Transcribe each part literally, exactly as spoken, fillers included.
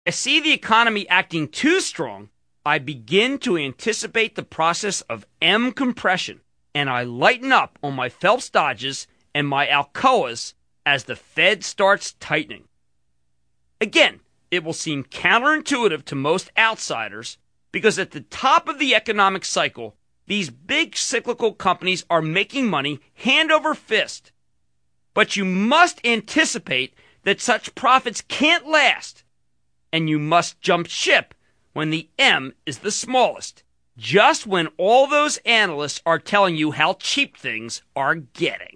I see the economy acting too strong, I begin to anticipate the process of M compression, and I lighten up on my Phelps Dodges and my Alcoas as the Fed starts tightening. Again, it will seem counterintuitive to most outsiders because at the top of the economic cycle, these big cyclical companies are making money hand over fist. But you must anticipate that such profits can't last, and you must jump ship when the M is the smallest, just when all those analysts are telling you how cheap things are getting.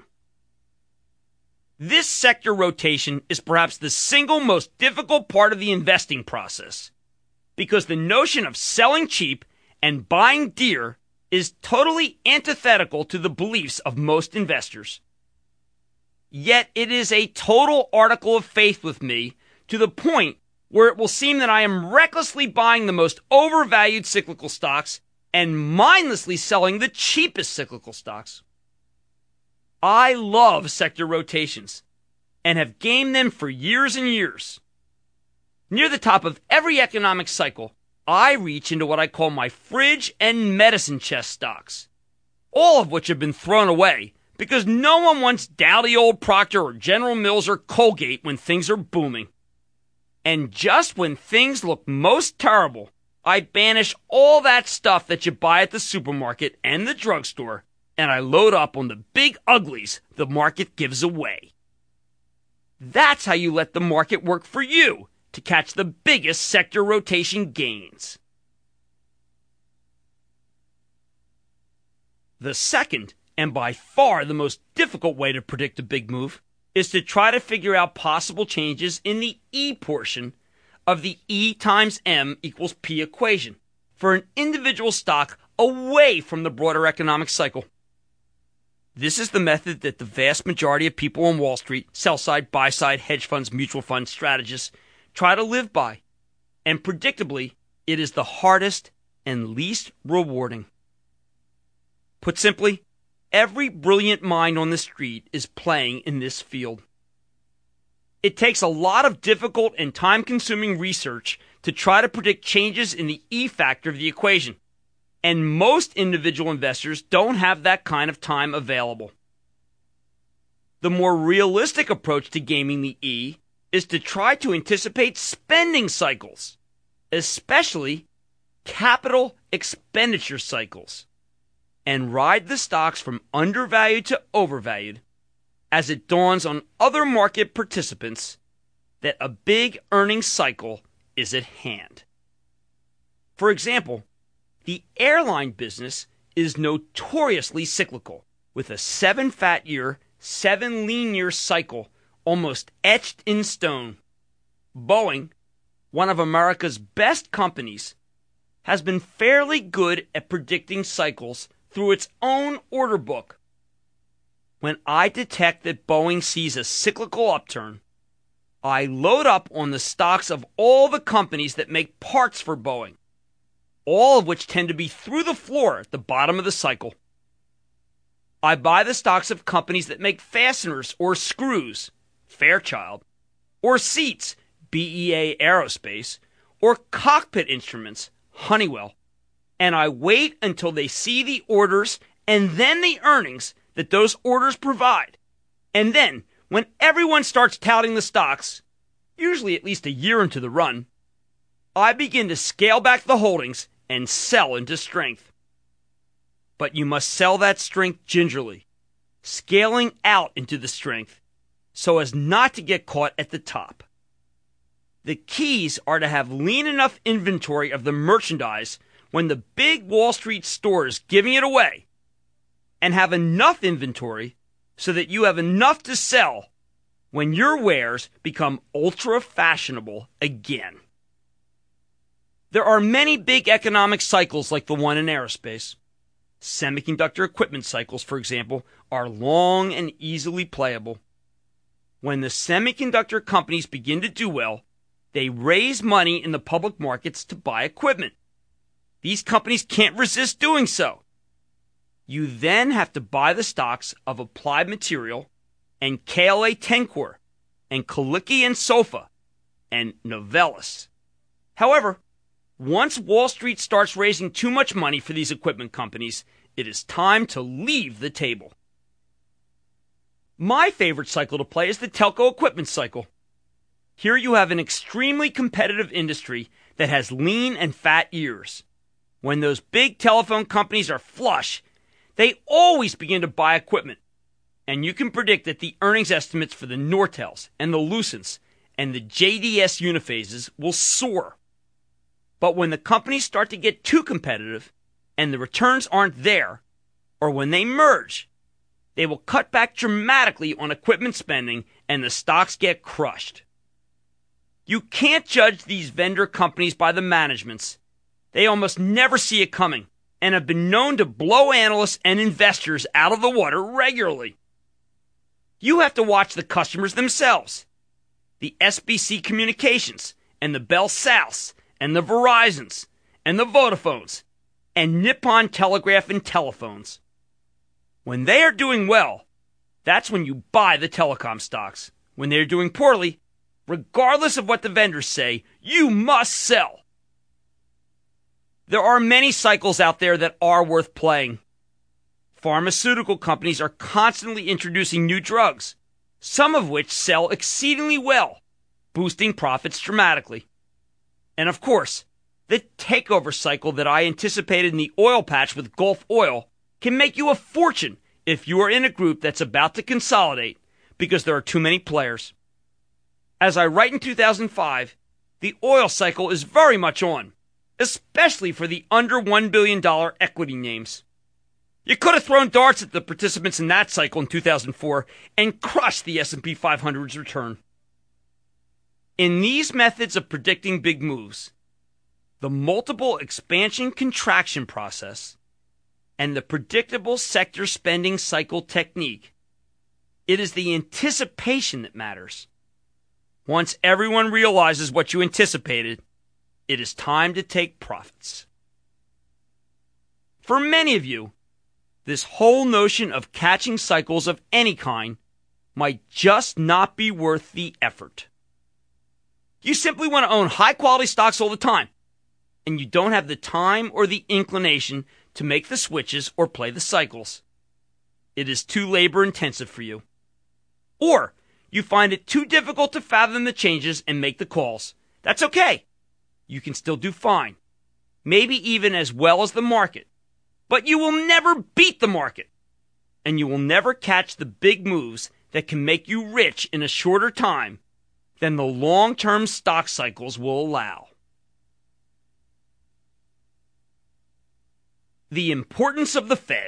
This sector rotation is perhaps the single most difficult part of the investing process, because the notion of selling cheap and buying dear is totally antithetical to the beliefs of most investors. Yet it is a total article of faith with me, to the point where it will seem that I am recklessly buying the most overvalued cyclical stocks and mindlessly selling the cheapest cyclical stocks. I love sector rotations and have gamed them for years and years. Near the top of every economic cycle, I reach into what I call my fridge and medicine chest stocks, all of which have been thrown away because no one wants dowdy old Procter or General Mills or Colgate when things are booming. And just when things look most terrible, I banish all that stuff that you buy at the supermarket and the drugstore, and I load up on the big uglies the market gives away. That's how you let the market work for you to catch the biggest sector rotation gains. The second, and by far the most difficult way to predict a big move, is to try to figure out possible changes in the E portion of the E times M equals P equation for an individual stock away from the broader economic cycle. This is the method that the vast majority of people on Wall Street, sell-side, buy-side, hedge funds, mutual fund strategists, try to live by. And predictably, it is the hardest and least rewarding. Put simply, every brilliant mind on the street is playing in this field. It takes a lot of difficult and time-consuming research to try to predict changes in the E factor of the equation, and most individual investors don't have that kind of time available. The more realistic approach to gaming the E is to try to anticipate spending cycles, especially capital expenditure cycles, and ride the stocks from undervalued to overvalued as it dawns on other market participants that a big earnings cycle is at hand. For example, the airline business is notoriously cyclical, with a seven fat year, seven lean year cycle almost etched in stone. Boeing, one of America's best companies, has been fairly good at predicting cycles through its own order book. When I detect that Boeing sees a cyclical upturn, I load up on the stocks of all the companies that make parts for Boeing, all of which tend to be through the floor at the bottom of the cycle. I buy the stocks of companies that make fasteners or screws, Fairchild, or seats, B E A Aerospace, or cockpit instruments, Honeywell, and I wait until they see the orders and then the earnings that those orders provide. And then, when everyone starts touting the stocks, usually at least a year into the run, I begin to scale back the holdings and sell into strength. But you must sell that strength gingerly, scaling out into the strength so as not to get caught at the top. The keys are to have lean enough inventory of the merchandise when the big Wall Street store is giving it away, and have enough inventory so that you have enough to sell when your wares become ultra fashionable again. There are many big economic cycles like the one in aerospace. Semiconductor equipment cycles, for example, are long and easily playable. When the semiconductor companies begin to do well, they raise money in the public markets to buy equipment. These companies can't resist doing so. You then have to buy the stocks of Applied Material and K L A Tencor and Colicki and Sofa and Novellus However, once Wall Street starts raising too much money for these equipment companies, it is time to leave the table. My favorite cycle to play is the telco equipment cycle. Here you have an extremely competitive industry that has lean and fat years. When those big telephone companies are flush, they always begin to buy equipment. And you can predict that the earnings estimates for the Nortels and the Lucents and the J D S Uniphases will soar. But when the companies start to get too competitive and the returns aren't there, or when they merge, they will cut back dramatically on equipment spending and the stocks get crushed. You can't judge these vendor companies by the managements. They almost never see it coming and have been known to blow analysts and investors out of the water regularly. You have to watch the customers themselves. The S B C Communications and the Bell Souths and the Verizons and the Vodafones and Nippon Telegraph and Telephones. When they are doing well, that's when you buy the telecom stocks. When they are doing poorly, regardless of what the vendors say, you must sell. There are many cycles out there that are worth playing. Pharmaceutical companies are constantly introducing new drugs, some of which sell exceedingly well, boosting profits dramatically. And of course, the takeover cycle that I anticipated in the oil patch with Gulf Oil can make you a fortune if you are in a group that's about to consolidate because there are too many players. As I write in two thousand five, the oil cycle is very much on, especially for the under one billion dollars equity names. You could have thrown darts at the participants in that cycle in two thousand four and crushed the S and P five hundred's return. In these methods of predicting big moves, the multiple expansion-contraction process and the predictable sector spending cycle technique, it is the anticipation that matters. Once everyone realizes what you anticipated, it is time to take profits. For many of you, this whole notion of catching cycles of any kind might just not be worth the effort. You simply want to own high-quality stocks all the time, and you don't have the time or the inclination to make the switches or play the cycles. It is too labor-intensive for you. Or you find it too difficult to fathom the changes and make the calls. That's okay. You can still do fine. Maybe even as well as the market. But you will never beat the market. And you will never catch the big moves that can make you rich in a shorter time than the long-term stock cycles will allow. The importance of the Fed.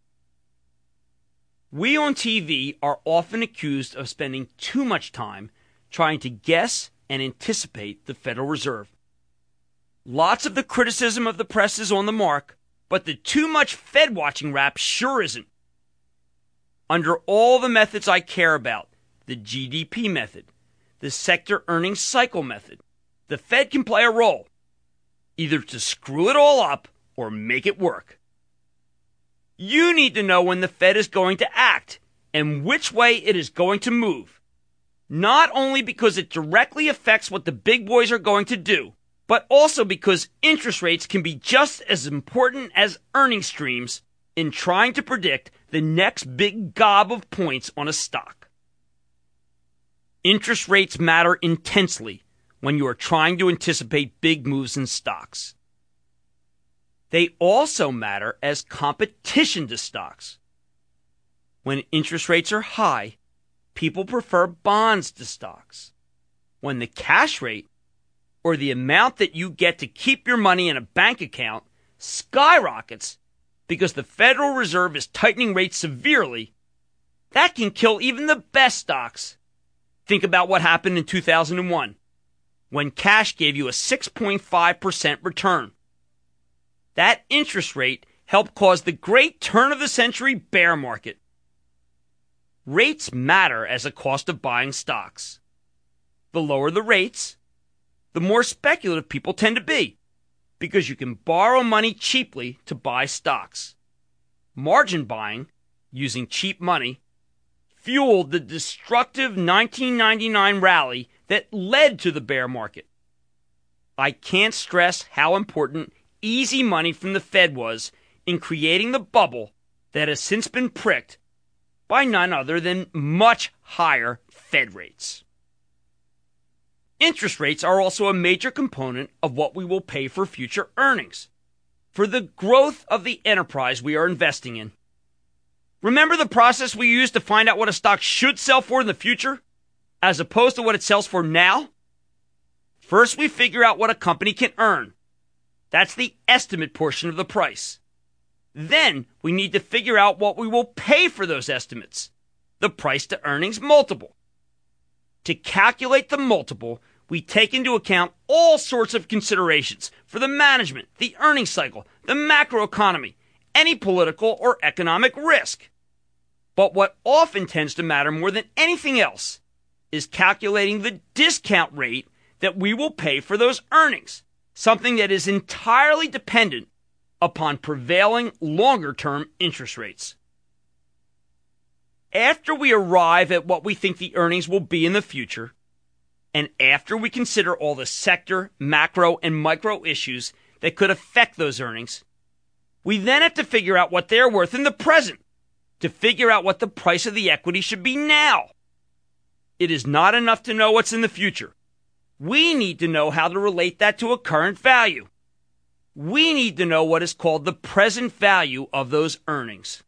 We on T V are often accused of spending too much time trying to guess and anticipate the Federal Reserve. Lots of the criticism of the press is on the mark, but the too much Fed watching rap sure isn't. Under all the methods I care about, the G D P method, the sector earnings cycle method, the Fed can play a role, either to screw it all up or make it work. You need to know when the Fed is going to act and which way it is going to move, not only because it directly affects what the big boys are going to do, but also because interest rates can be just as important as earning streams in trying to predict the next big gob of points on a stock. Interest rates matter intensely when you are trying to anticipate big moves in stocks. They also matter as competition to stocks. When interest rates are high, people prefer bonds to stocks. When the cash rate, or the amount that you get to keep your money in a bank account, skyrockets because the Federal Reserve is tightening rates severely, that can kill even the best stocks. Think about what happened in two thousand one, when cash gave you a six point five percent return. That interest rate helped cause the great turn-of-the-century bear market. Rates matter as a cost of buying stocks. The lower the rates, the more speculative people tend to be, because you can borrow money cheaply to buy stocks. Margin buying, using cheap money, fueled the destructive nineteen ninety-nine rally that led to the bear market. I can't stress how important easy money from the Fed was in creating the bubble that has since been pricked by none other than much higher Fed rates. Interest rates are also a major component of what we will pay for future earnings, for the growth of the enterprise we are investing in. Remember the process we use to find out what a stock should sell for in the future, as opposed to what it sells for now? First, we figure out what a company can earn. That's the estimate portion of the price. Then, we need to figure out what we will pay for those estimates, the price to earnings multiple. To calculate the multiple, we take into account all sorts of considerations for the management, the earnings cycle, the macroeconomy, any political or economic risk. But what often tends to matter more than anything else is calculating the discount rate that we will pay for those earnings, something that is entirely dependent upon prevailing longer-term interest rates. After we arrive at what we think the earnings will be in the future, and after we consider all the sector, macro, and micro issues that could affect those earnings, we then have to figure out what they're worth in the present, to figure out what the price of the equity should be now. It is not enough to know what's in the future. We need to know how to relate that to a current value. We need to know what is called the present value of those earnings.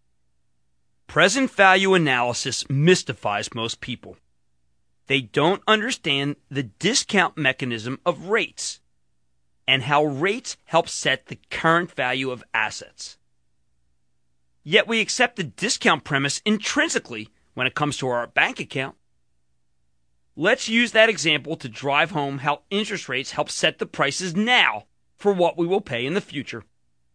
Present value analysis mystifies most people. They don't understand the discount mechanism of rates and how rates help set the current value of assets. Yet we accept the discount premise intrinsically when it comes to our bank account. Let's use that example to drive home how interest rates help set the prices now for what we will pay in the future.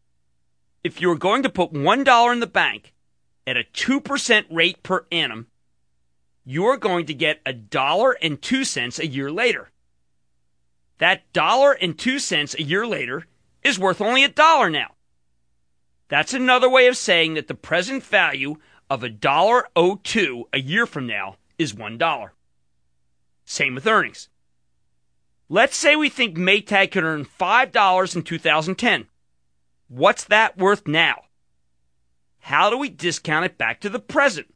If you are going to put one dollar in the bank at a two percent rate per annum, you are going to get a dollar and two cents a year later. That dollar and two cents a year later is worth only a dollar now. That's another way of saying that the present value of a dollar oh two a year from now is one dollar. Same with earnings. Let's say we think Maytag could earn five dollars in two thousand ten. What's that worth now? How do we discount it back to the present?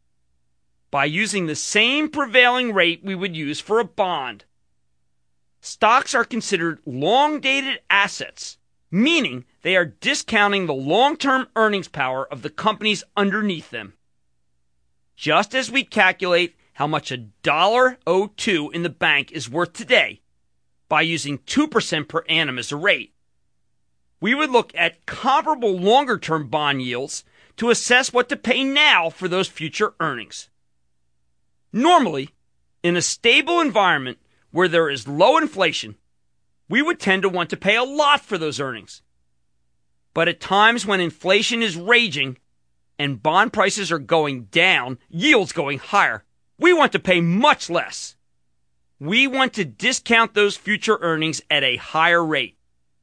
By using the same prevailing rate we would use for a bond. Stocks are considered long-dated assets, meaning they are discounting the long-term earnings power of the companies underneath them. Just as we calculate how much a dollar oh two in the bank is worth today by using two percent per annum as a rate, we would look at comparable longer-term bond yields to assess what to pay now for those future earnings. Normally, in a stable environment where there is low inflation, we would tend to want to pay a lot for those earnings. But at times when inflation is raging and bond prices are going down, yields going higher, we want to pay much less. We want to discount those future earnings at a higher rate.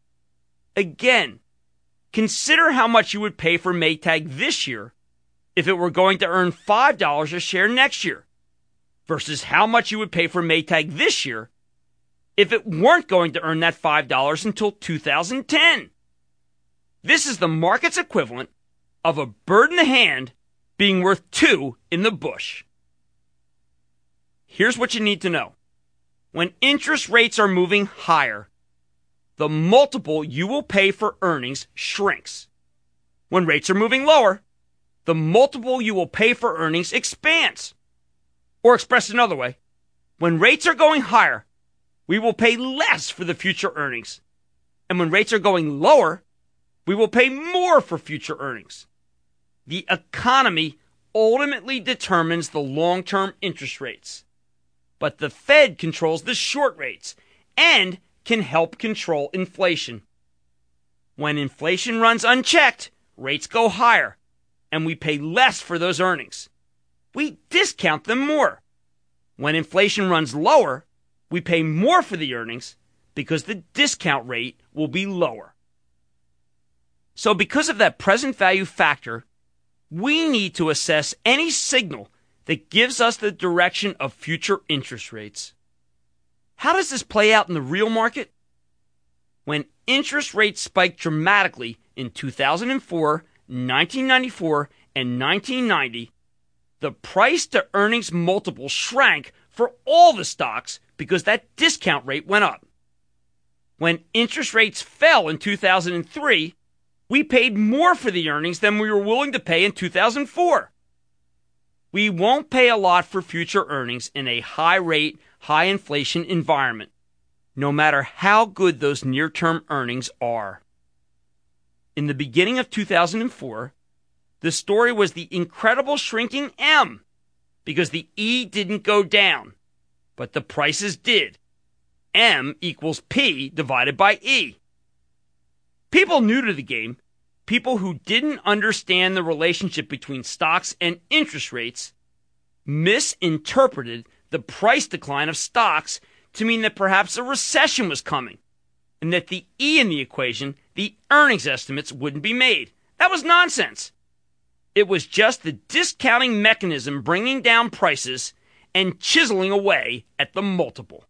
Again, consider how much you would pay for Maytag this year if it were going to earn five dollars a share next year, versus how much you would pay for Maytag this year if it weren't going to earn that five dollars until two thousand ten. This is the market's equivalent of a bird in the hand being worth two in the bush. Here's what you need to know. When interest rates are moving higher, the multiple you will pay for earnings shrinks. When rates are moving lower, the multiple you will pay for earnings expands. Or expressed another way, when rates are going higher, we will pay less for the future earnings. And when rates are going lower, we will pay more for future earnings. The economy ultimately determines the long-term interest rates. But the Fed controls the short rates and can help control inflation. When inflation runs unchecked, rates go higher, and we pay less for those earnings. We discount them more. When inflation runs lower, we pay more for the earnings because the discount rate will be lower. So because of that present value factor, we need to assess any signal that gives us the direction of future interest rates. How does this play out in the real market? When interest rates spiked dramatically in two thousand four, nineteen ninety-four, and nineteen ninety, the price to earnings multiple shrank for all the stocks because that discount rate went up. When interest rates fell in two thousand three, we paid more for the earnings than we were willing to pay in two thousand four. We won't pay a lot for future earnings in a high-rate, high-inflation environment, no matter how good those near-term earnings are. In the beginning of two thousand four, the story was the incredible shrinking M, because the E didn't go down, but the prices did. M equals P divided by E. People new to the game, people who didn't understand the relationship between stocks and interest rates, misinterpreted the price decline of stocks to mean that perhaps a recession was coming, and that the E in the equation, the earnings estimates, wouldn't be made. That was nonsense. It was just the discounting mechanism bringing down prices and chiseling away at the multiple.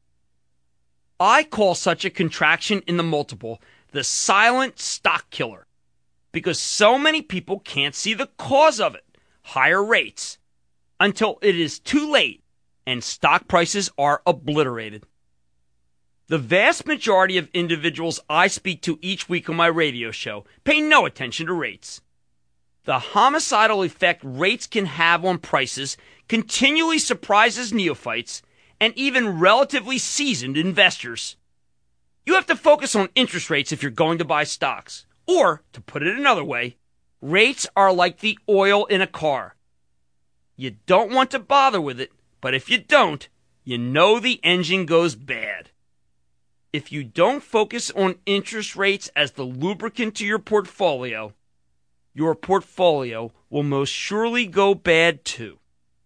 I call such a contraction in the multiple the silent stock killer, because so many people can't see the cause of it, higher rates, until it is too late and stock prices are obliterated. The vast majority of individuals I speak to each week on my radio show pay no attention to rates. The homicidal effect rates can have on prices continually surprises neophytes and even relatively seasoned investors. You have to focus on interest rates if you're going to buy stocks. Or, to put it another way, rates are like the oil in a car. You don't want to bother with it, but if you don't, you know the engine goes bad. If you don't focus on interest rates as the lubricant to your portfolio, your portfolio will most surely go bad too.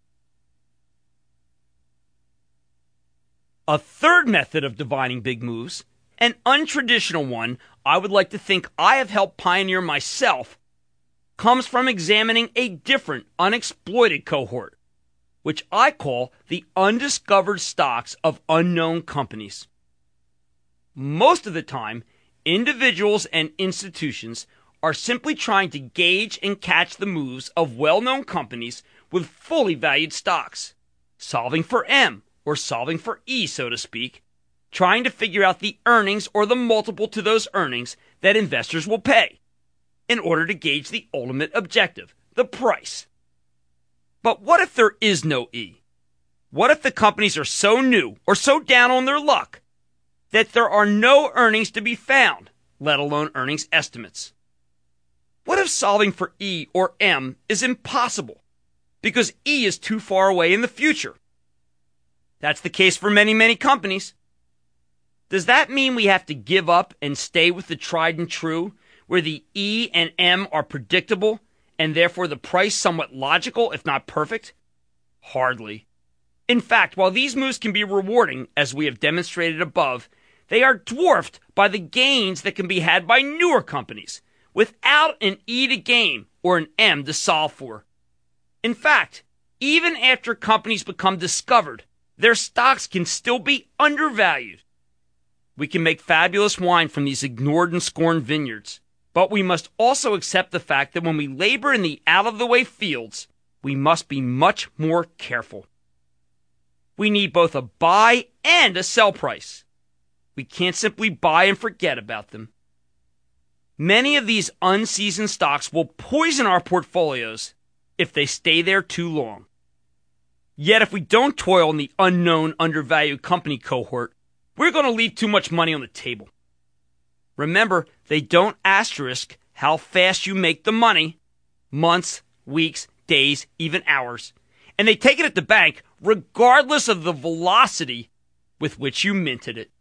A third method of divining big moves, an untraditional one I would like to think I have helped pioneer myself, comes from examining a different unexploited cohort, which I call the undiscovered stocks of unknown companies. Most of the time, individuals and institutions are simply trying to gauge and catch the moves of well-known companies with fully valued stocks, solving for M, or solving for E, so to speak, trying to figure out the earnings or the multiple to those earnings that investors will pay in order to gauge the ultimate objective, the price. But what if there is no E? What if the companies are so new or so down on their luck that there are no earnings to be found, let alone earnings estimates? What if solving for E or M is impossible because E is too far away in the future? That's the case for many, many companies. Does that mean we have to give up and stay with the tried and true, where the E and M are predictable and therefore the price somewhat logical, if not perfect? Hardly. In fact, while these moves can be rewarding, as we have demonstrated above, they are dwarfed by the gains that can be had by newer companies without an E to gain or an M to solve for. In fact, even after companies become discovered, their stocks can still be undervalued. We can make fabulous wine from these ignored and scorned vineyards, but we must also accept the fact that when we labor in the out-of-the-way fields, we must be much more careful. We need both a buy and a sell price. We can't simply buy and forget about them. Many of these unseasoned stocks will poison our portfolios if they stay there too long. Yet if we don't toil in the unknown, undervalued company cohort, we're going to leave too much money on the table. Remember, they don't asterisk how fast you make the money, months, weeks, days, even hours. And they take it at the bank regardless of the velocity with which you minted it.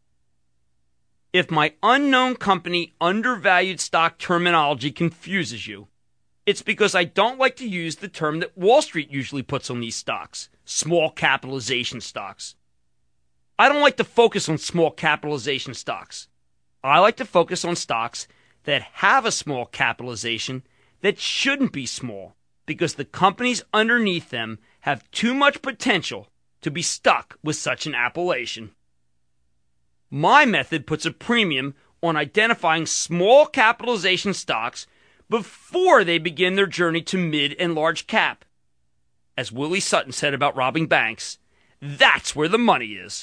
If my unknown company undervalued stock terminology confuses you, it's because I don't like to use the term that Wall Street usually puts on these stocks, small capitalization stocks. I don't like to focus on small capitalization stocks. I like to focus on stocks that have a small capitalization that shouldn't be small because the companies underneath them have too much potential to be stuck with such an appellation. My method puts a premium on identifying small capitalization stocks before they begin their journey to mid and large cap. As Willie Sutton said about robbing banks, that's where the money is.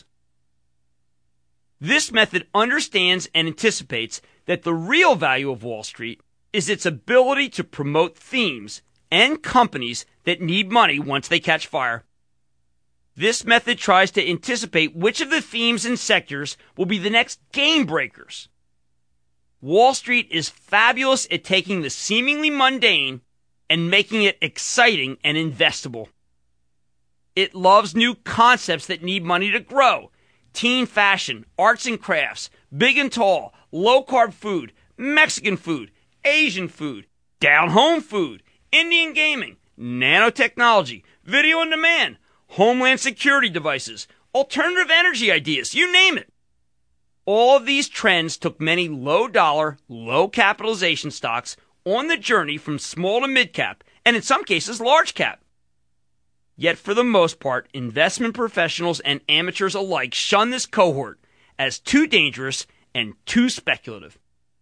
This method understands and anticipates that the real value of Wall Street is its ability to promote themes and companies that need money once they catch fire. This method tries to anticipate which of the themes and sectors will be the next game breakers. Wall Street is fabulous at taking the seemingly mundane and making it exciting and investable. It loves new concepts that need money to grow. Teen fashion, arts and crafts, big and tall, low-carb food, Mexican food, Asian food, down-home food, Indian gaming, nanotechnology, video on demand, homeland security devices, alternative energy ideas, you name it. All of these trends took many low-dollar, low-capitalization stocks on the journey from small to mid-cap, and in some cases large-cap. Yet for the most part, investment professionals and amateurs alike shun this cohort as too dangerous and too speculative.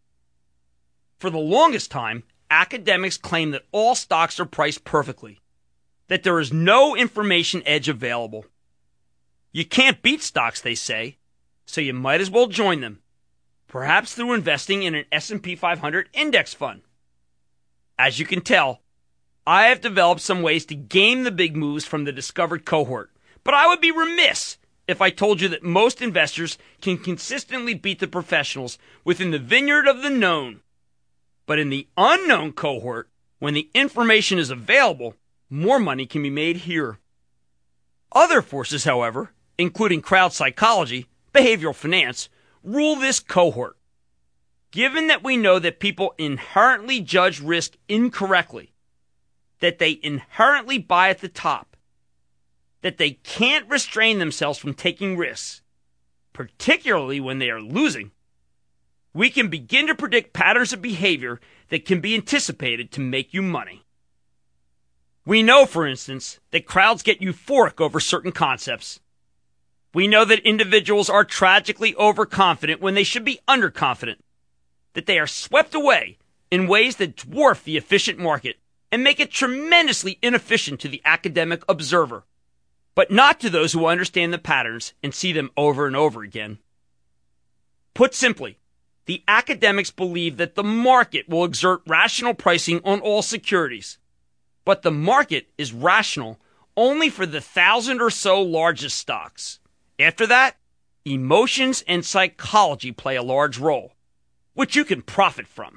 For the longest time, academics claim that all stocks are priced perfectly, that there is no information edge available. You can't beat stocks, they say, so you might as well join them, perhaps through investing in an S and P five hundred index fund. As you can tell, I have developed some ways to game the big moves from the discovered cohort, but I would be remiss if I told you that most investors can consistently beat the professionals within the vineyard of the known. But in the unknown cohort, when the information is available, more money can be made here. Other forces, however, including crowd psychology, behavioral finance, rule this cohort. Given that we know that people inherently judge risk incorrectly, that they inherently buy at the top, that they can't restrain themselves from taking risks, particularly when they are losing, we can begin to predict patterns of behavior that can be anticipated to make you money. We know, for instance, that crowds get euphoric over certain concepts. We know that individuals are tragically overconfident when they should be underconfident, that they are swept away in ways that dwarf the efficient market and make it tremendously inefficient to the academic observer, but not to those who understand the patterns and see them over and over again. Put simply, the academics believe that the market will exert rational pricing on all securities, but the market is rational only for the thousand or so largest stocks. After that, emotions and psychology play a large role, which you can profit from.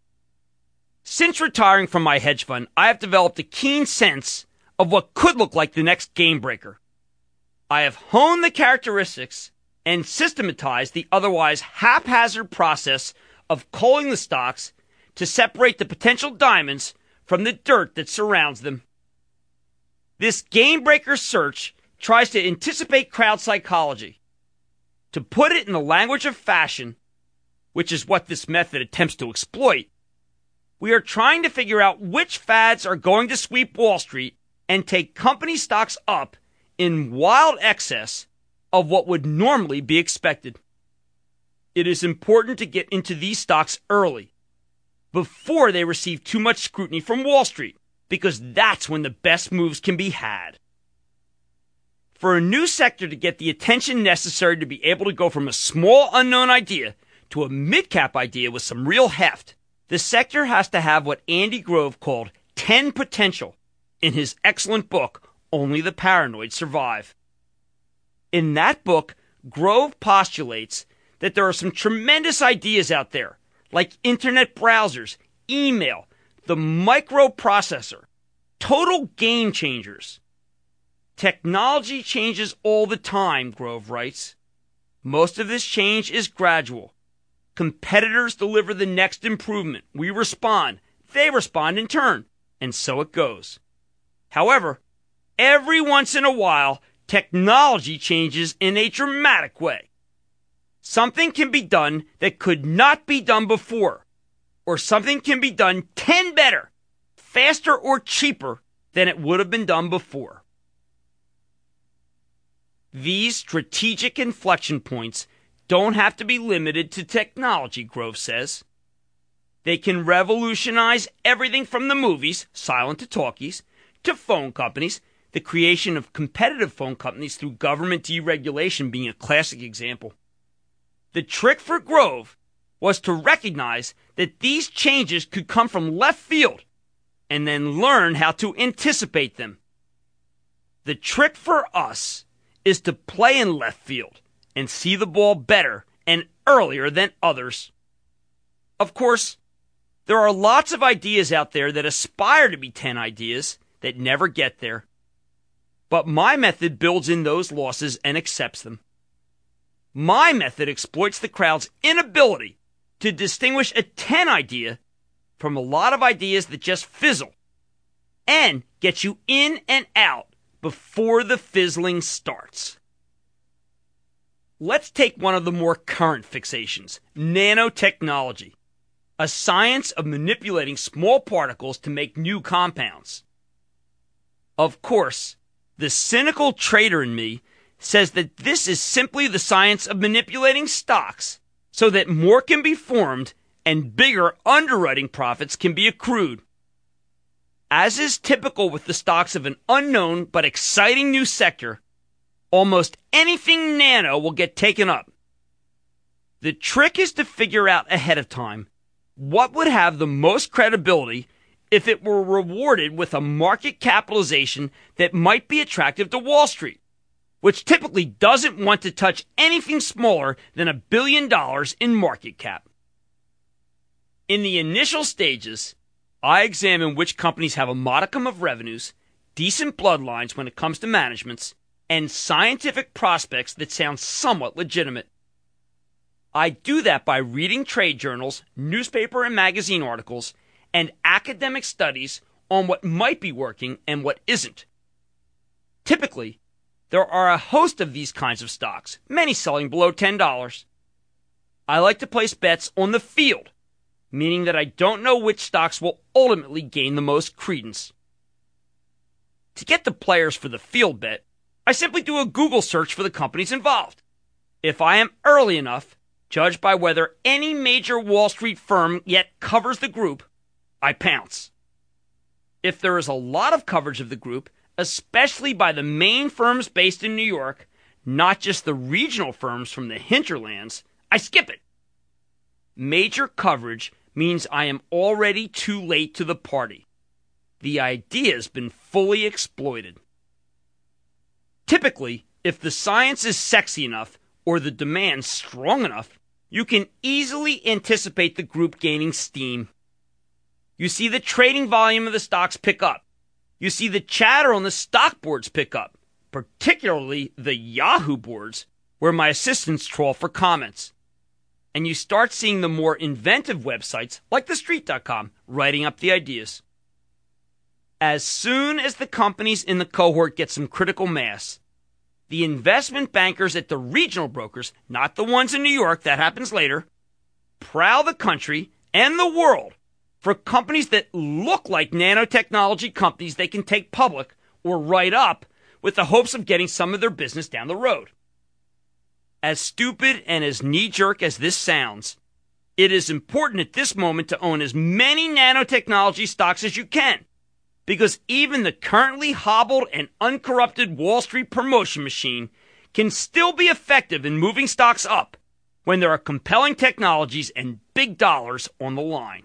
Since retiring from my hedge fund, I have developed a keen sense of what could look like the next game breaker. I have honed the characteristics and systematized the otherwise haphazard process of culling the stocks to separate the potential diamonds from the dirt that surrounds them. This game breaker search tries to anticipate crowd psychology. To put it in the language of fashion, which is what this method attempts to exploit, we are trying to figure out which fads are going to sweep Wall Street and take company stocks up in wild excess of what would normally be expected. It is important to get into these stocks early, before they receive too much scrutiny from Wall Street, because that's when the best moves can be had. For a new sector to get the attention necessary to be able to go from a small unknown idea to a mid-cap idea with some real heft, the sector has to have what Andy Grove called ten potential in his excellent book, Only the Paranoid Survive. In that book, Grove postulates that there are some tremendous ideas out there, like internet browsers, email, the microprocessor, total game changers. Technology changes all the time, Grove writes. Most of this change is gradual. Competitors deliver the next improvement. We respond. They respond in turn. And so it goes. However, every once in a while, technology changes in a dramatic way. Something can be done that could not be done before, or something can be done ten better, faster or cheaper than it would have been done before. These strategic inflection points don't have to be limited to technology, Grove says. They can revolutionize everything from the movies, silent to talkies, to phone companies, the creation of competitive phone companies through government deregulation being a classic example. The trick for Grove was to recognize that these changes could come from left field and then learn how to anticipate them. The trick for us is to play in left field and see the ball better and earlier than others. Of course, there are lots of ideas out there that aspire to be ten ideas that never get there. But my method builds in those losses and accepts them. My method exploits the crowd's inability to distinguish a ten idea from a lot of ideas that just fizzle and get you in and out before the fizzling starts. Let's take one of the more current fixations, nanotechnology, a science of manipulating small particles to make new compounds. Of course, the cynical trader in me says that this is simply the science of manipulating stocks so that more can be formed and bigger underwriting profits can be accrued. As is typical with the stocks of an unknown but exciting new sector, almost anything nano will get taken up. The trick is to figure out ahead of time what would have the most credibility if it were rewarded with a market capitalization that might be attractive to Wall Street, which typically doesn't want to touch anything smaller than a billion dollars in market cap. In the initial stages, I examine which companies have a modicum of revenues, decent bloodlines when it comes to managements, and scientific prospects that sound somewhat legitimate. I do that by reading trade journals, newspaper and magazine articles, and academic studies on what might be working and what isn't. Typically, there are a host of these kinds of stocks, many selling below ten dollars. I like to place bets on the field, meaning that I don't know which stocks will ultimately gain the most credence. To get the players for the field bet, I simply do a Google search for the companies involved. If I am early enough, judged by whether any major Wall Street firm yet covers the group, I pounce. If there is a lot of coverage of the group, especially by the main firms based in New York, not just the regional firms from the hinterlands, I skip it. Major coverage means I am already too late to the party. The idea's been fully exploited. Typically, if the science is sexy enough or the demand strong enough, you can easily anticipate the group gaining steam. You see the trading volume of the stocks pick up. You see the chatter on the stock boards pick up, particularly the Yahoo boards, where my assistants trawl for comments. And you start seeing the more inventive websites, like the street dot com, writing up the ideas. As soon as the companies in the cohort get some critical mass, the investment bankers at the regional brokers, not the ones in New York, that happens later, prowl the country and the world for companies that look like nanotechnology companies they can take public or write up with the hopes of getting some of their business down the road. As stupid and as knee-jerk as this sounds, it is important at this moment to own as many nanotechnology stocks as you can, because even the currently hobbled and uncorrupted Wall Street promotion machine can still be effective in moving stocks up when there are compelling technologies and big dollars on the line.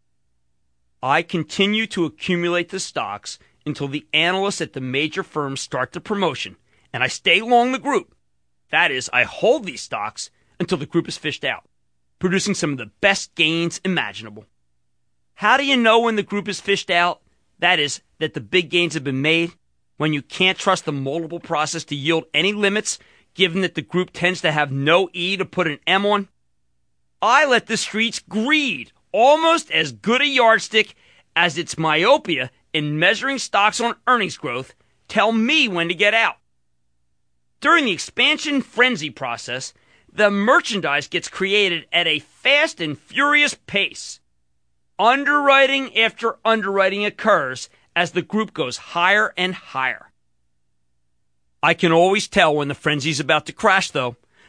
I continue to accumulate the stocks until the analysts at the major firms start the promotion, and I stay long the group. That is, I hold these stocks until the group is fished out, producing some of the best gains imaginable. How do you know when the group is fished out? That is, that the big gains have been made, when you can't trust the multiple process to yield any limits, given that the group tends to have no E to put an M on? I let the street's greed, almost as good a yardstick as its myopia in measuring stocks on earnings growth, tell me when to get out. During the expansion frenzy process, the merchandise gets created at a fast and furious pace. Underwriting after underwriting occurs as the group goes higher and higher. I can always tell when the frenzy's about to crash, though,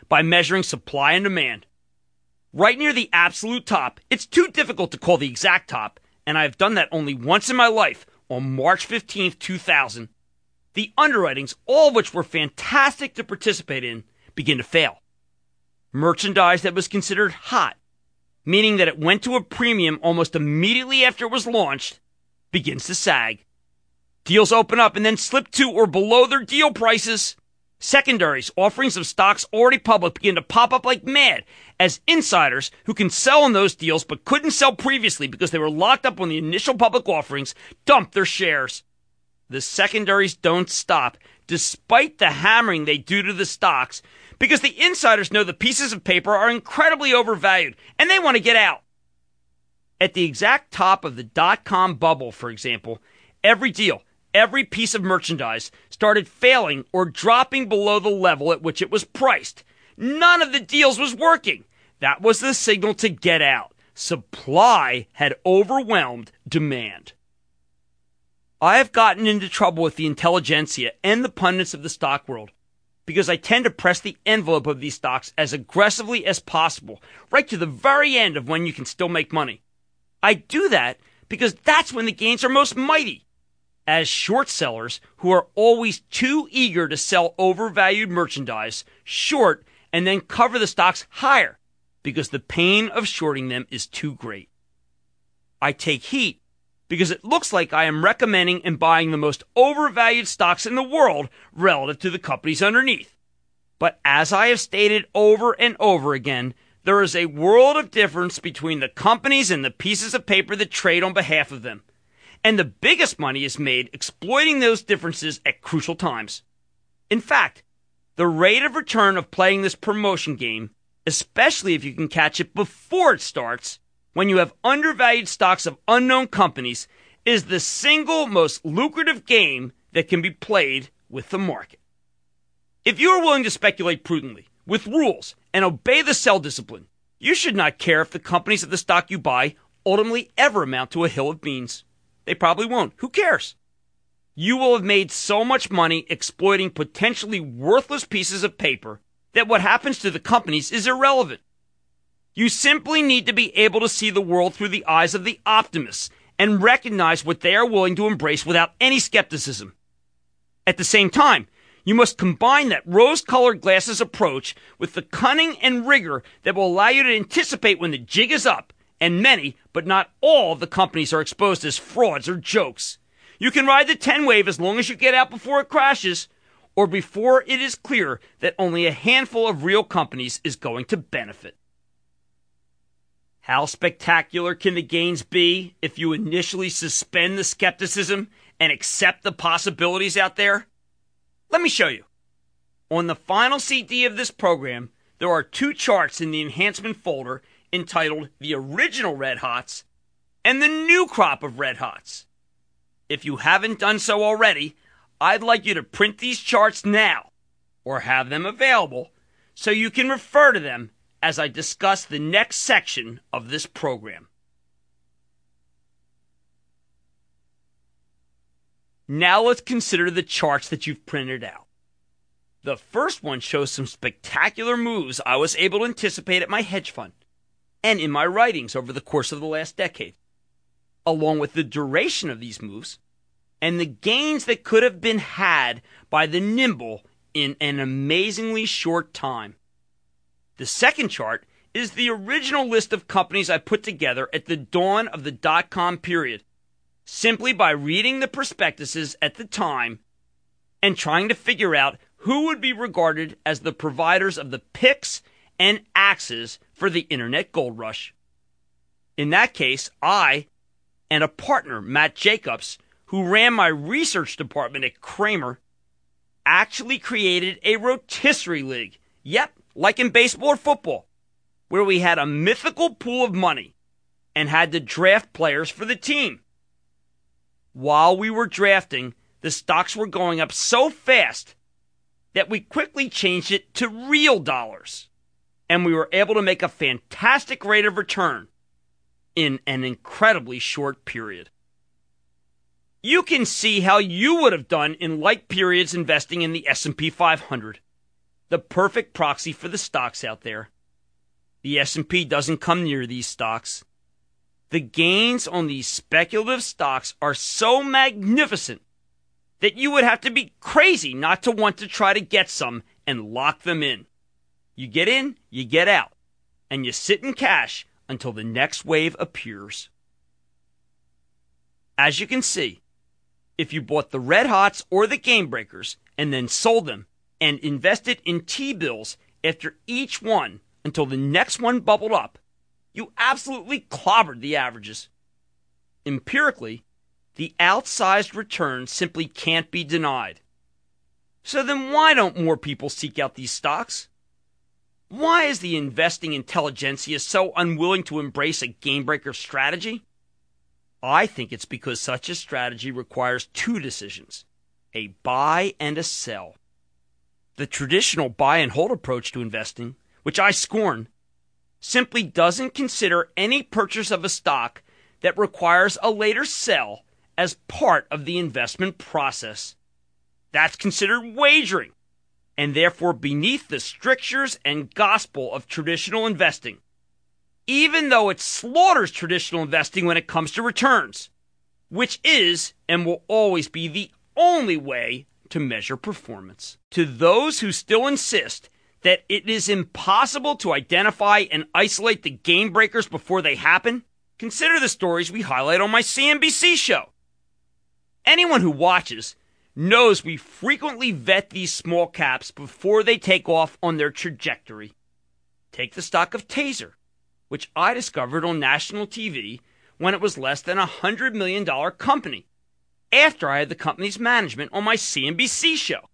by measuring supply and demand. Right near the absolute top, it's too difficult to call the exact top, and I have done that only once in my life on March fifteenth, two thousand. The underwritings, all of which were fantastic to participate in, begin to fail. Merchandise that was considered hot, meaning that it went to a premium almost immediately after it was launched, begins to sag. Deals open up and then slip to or below their deal prices. Secondaries, offerings of stocks already public, begin to pop up like mad as insiders who can sell on those deals but couldn't sell previously because they were locked up on the initial public offerings dump their shares. The secondaries don't stop, despite the hammering they do to the stocks, because the insiders know the pieces of paper are incredibly overvalued and they want to get out. At the exact top of the dot-com bubble, for example, every deal, every piece of merchandise started failing or dropping below the level at which it was priced. None of the deals was working. That was the signal to get out. Supply had overwhelmed demand. I have gotten into trouble with the intelligentsia and the pundits of the stock world because I tend to press the envelope of these stocks as aggressively as possible, right to the very end of when you can still make money. I do that because that's when the gains are most mighty. As short sellers who are always too eager to sell overvalued merchandise, short and then cover the stocks higher because the pain of shorting them is too great. I take heat because it looks like I am recommending and buying the most overvalued stocks in the world relative to the companies underneath. But as I have stated over and over again, there is a world of difference between the companies and the pieces of paper that trade on behalf of them. And the biggest money is made exploiting those differences at crucial times. In fact, the rate of return of playing this promotion game, especially if you can catch it before it starts, when you have undervalued stocks of unknown companies, is the single most lucrative game that can be played with the market. If you are willing to speculate prudently, with rules, and obey the sell discipline, you should not care if the companies of the stock you buy ultimately ever amount to a hill of beans. They probably won't. Who cares? You will have made so much money exploiting potentially worthless pieces of paper that what happens to the companies is irrelevant. You simply need to be able to see the world through the eyes of the optimists and recognize what they are willing to embrace without any skepticism. At the same time, you must combine that rose-colored glasses approach with the cunning and rigor that will allow you to anticipate when the jig is up, and many, but not all, of the companies are exposed as frauds or jokes. You can ride the ten wave as long as you get out before it crashes, or before it is clear that only a handful of real companies is going to benefit. How spectacular can the gains be if you initially suspend the skepticism and accept the possibilities out there? Let me show you. On the final C D of this program, there are two charts in the enhancement folder entitled The Original Red Hots and the New Crop of Red Hots. If you haven't done so already, I'd like you to print these charts now or have them available so you can refer to them as I discuss the next section of this program. Now let's consider the charts that you've printed out. The first one shows some spectacular moves I was able to anticipate at my hedge fund and in my writings over the course of the last decade, along with the duration of these moves and the gains that could have been had by the nimble in an amazingly short time. The second chart is the original list of companies I put together at the dawn of the dot-com period, simply by reading the prospectuses at the time and trying to figure out who would be regarded as the providers of the picks and axes for the internet gold rush. In that case, I and a partner, Matt Jacobs, who ran my research department at Kramer, actually created a rotisserie league. Yep, like in baseball or football, where we had a mythical pool of money and had to draft players for the team. While we were drafting, the stocks were going up so fast that we quickly changed it to real dollars, and we were able to make a fantastic rate of return in an incredibly short period. You can see how you would have done in like periods investing in the S and P five hundred. the perfect proxy for the stocks out there. The S and P doesn't come near these stocks. The gains on these speculative stocks are so magnificent that you would have to be crazy not to want to try to get some and lock them in. You get in, you get out, and you sit in cash until the next wave appears. As you can see, if you bought the Red Hots or the Game Breakers and then sold them and invested in T-bills after each one until the next one bubbled up, you absolutely clobbered the averages. Empirically, the outsized return simply can't be denied. So then why don't more people seek out these stocks? Why is the investing intelligentsia so unwilling to embrace a game breaker strategy? I think it's because such a strategy requires two decisions, a buy and a sell. The traditional buy and hold approach to investing, which I scorn, simply doesn't consider any purchase of a stock that requires a later sell as part of the investment process. That's considered wagering, and therefore beneath the strictures and gospel of traditional investing, even though it slaughters traditional investing when it comes to returns, which is and will always be the only way to measure performance. To those who still insist that it is impossible to identify and isolate the game breakers before they happen, consider the stories we highlight on my C N B C show. Anyone who watches knows we frequently vet these small caps before they take off on their trajectory. Take the stock of Taser, which I discovered on national T V when it was less than a one hundred million dollars company, after I had the company's management on my C N B C show.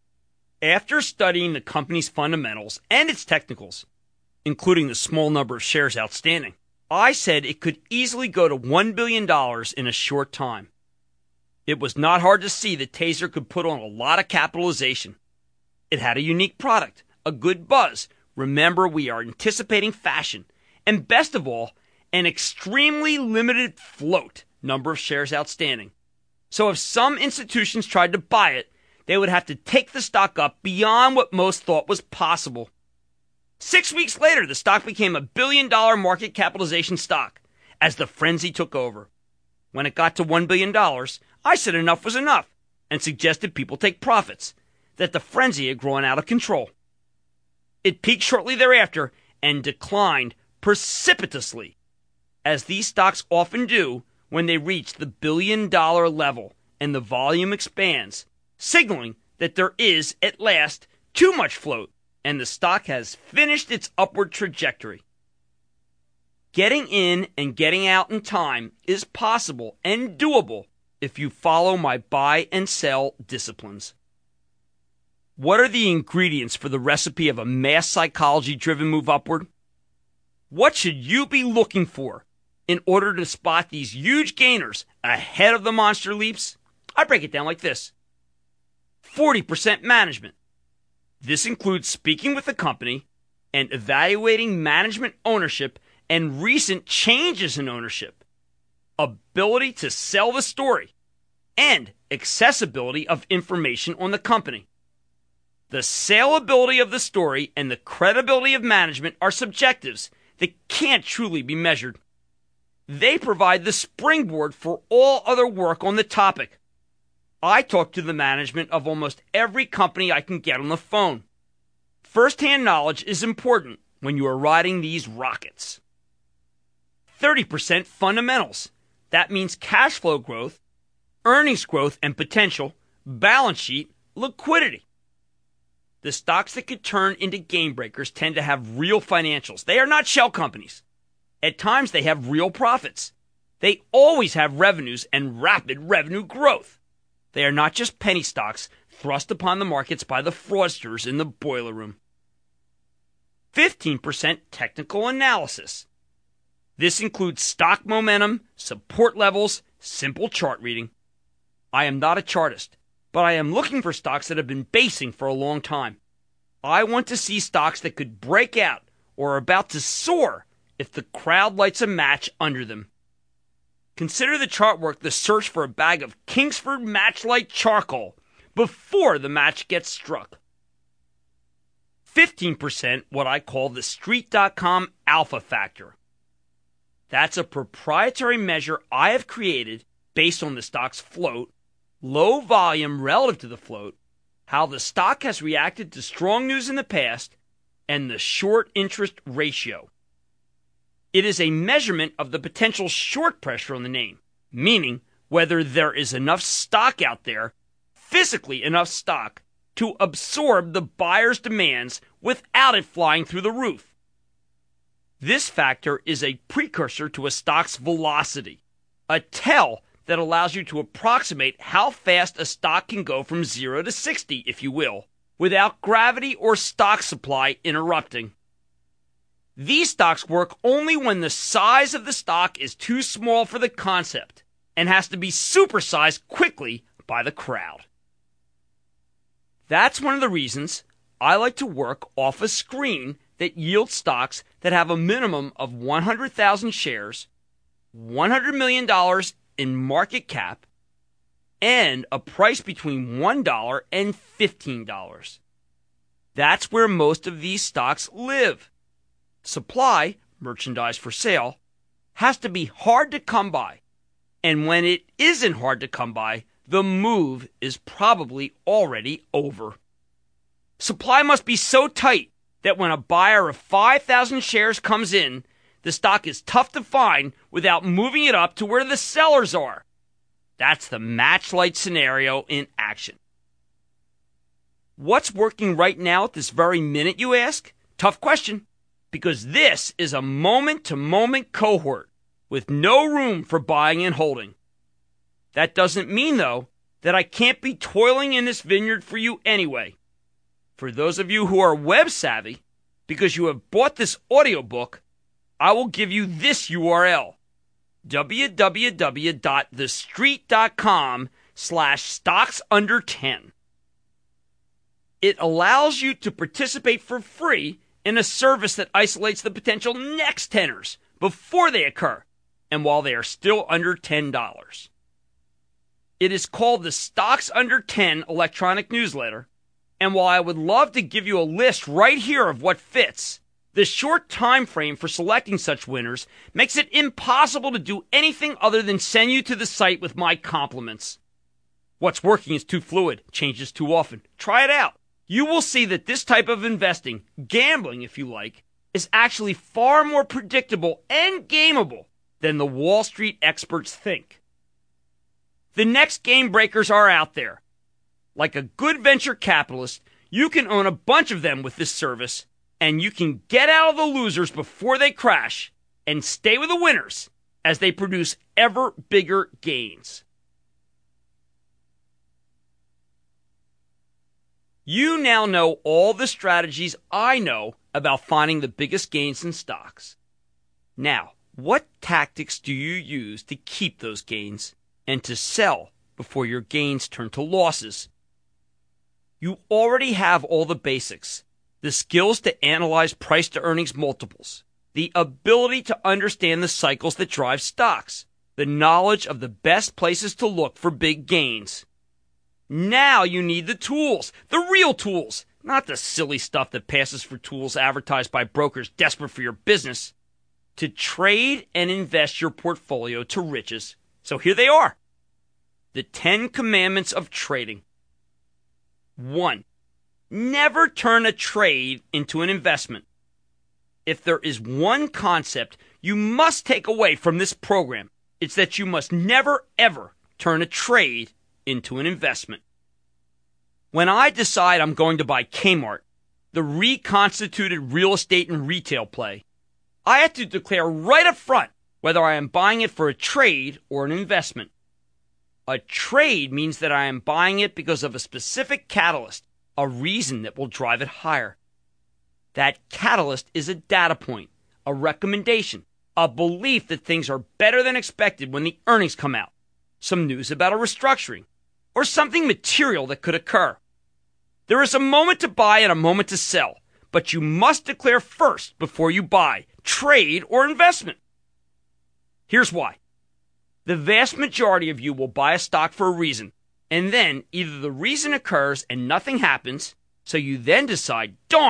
After studying the company's fundamentals and its technicals, including the small number of shares outstanding, I said it could easily go to one billion dollars in a short time. It was not hard to see that Taser could put on a lot of capitalization. It had a unique product, a good buzz. Remember, we are anticipating fashion. And best of all, an extremely limited float number of shares outstanding. So if some institutions tried to buy it, they would have to take the stock up beyond what most thought was possible. Six weeks later, the stock became a billion dollar market capitalization stock as the frenzy took over. When it got to one billion dollars, I said enough was enough and suggested people take profits, that the frenzy had grown out of control. It peaked shortly thereafter and declined precipitously, as these stocks often do when they reach the billion dollar level and the volume expands, signaling that there is, at last, too much float and the stock has finished its upward trajectory. Getting in and getting out in time is possible and doable if you follow my buy and sell disciplines. What are the ingredients for the recipe of a mass psychology-driven move upward? What should you be looking for in order to spot these huge gainers ahead of the monster leaps? I break it down like this. forty percent management. This includes speaking with the company and evaluating management ownership and recent changes in ownership, ability to sell the story, and accessibility of information on the company. The saleability of the story and the credibility of management are subjectives that can't truly be measured. They provide the springboard for all other work on the topic. I talk to the management of almost every company I can get on the phone. First-hand knowledge is important when you are riding these rockets. thirty percent fundamentals. That means cash flow growth, earnings growth and potential, balance sheet, liquidity. The stocks that could turn into game breakers tend to have real financials. They are not shell companies. At times they have real profits. They always have revenues and rapid revenue growth. They are not just penny stocks thrust upon the markets by the fraudsters in the boiler room. fifteen percent technical analysis. This includes stock momentum, support levels, simple chart reading. I am not a chartist, but I am looking for stocks that have been basing for a long time. I want to see stocks that could break out or are about to soar if the crowd lights a match under them. Consider the chart work the search for a bag of Kingsford Matchlight charcoal before the match gets struck. fifteen percent what I call the Street dot com alpha factor. That's a proprietary measure I have created based on the stock's float, low volume relative to the float, how the stock has reacted to strong news in the past, and the short interest ratio. It is a measurement of the potential short pressure on the name, meaning whether there is enough stock out there, physically enough stock, to absorb the buyer's demands without it flying through the roof. This factor is a precursor to a stock's velocity, a tell that allows you to approximate how fast a stock can go from zero to sixty, if you will, without gravity or stock supply interrupting. These stocks work only when the size of the stock is too small for the concept and has to be supersized quickly by the crowd. That's one of the reasons I like to work off a screen that yields stocks that have a minimum of one hundred thousand shares, one hundred million dollars in market cap, and a price between one dollar and fifteen dollars. That's where most of these stocks live. Supply, merchandise for sale, has to be hard to come by. And when it isn't hard to come by, the move is probably already over. Supply must be so tight that when a buyer of five thousand shares comes in, the stock is tough to find without moving it up to where the sellers are. That's the matchlight scenario in action. What's working right now at this very minute, you ask? Tough question, because this is a moment-to-moment cohort with no room for buying and holding. That doesn't mean, though, that I can't be toiling in this vineyard for you anyway. For those of you who are web savvy, because you have bought this audiobook, I will give you this U R L, www.thestreet.com slash stocks under 10. It allows you to participate for free in a service that isolates the potential next tenors before they occur and while they are still under ten dollars. It is called the Stocks Under ten electronic newsletter, and while I would love to give you a list right here of what fits, the short time frame for selecting such winners makes it impossible to do anything other than send you to the site with my compliments. What's working is too fluid, changes too often. Try it out. You will see that this type of investing, gambling if you like, is actually far more predictable and gameable than the Wall Street experts think. The next game breakers are out there. Like a good venture capitalist, you can own a bunch of them with this service, and you can get out of the losers before they crash and stay with the winners as they produce ever bigger gains. You now know all the strategies I know about finding the biggest gains in stocks. Now, what tactics do you use to keep those gains and to sell before your gains turn to losses? You already have all the basics. The skills to analyze price-to-earnings multiples, the ability to understand the cycles that drive stocks, the knowledge of the best places to look for big gains. Now you need the tools, the real tools, not the silly stuff that passes for tools advertised by brokers desperate for your business, to trade and invest your portfolio to riches. So here they are. The Ten Commandments of Trading. One. Never turn a trade into an investment. If there is one concept you must take away from this program, it's that you must never, ever turn a trade into an investment. When I decide I'm going to buy Kmart, the reconstituted real estate and retail play, I have to declare right up front whether I am buying it for a trade or an investment. A trade means that I am buying it because of a specific catalyst, a reason that will drive it higher. That catalyst is a data point, a recommendation, a belief that things are better than expected when the earnings come out, some news about a restructuring, or something material that could occur. There is a moment to buy and a moment to sell, but you must declare first before you buy, trade, or investment. Here's why. The vast majority of you will buy a stock for a reason, and then either the reason occurs and nothing happens, so you then decide, darn,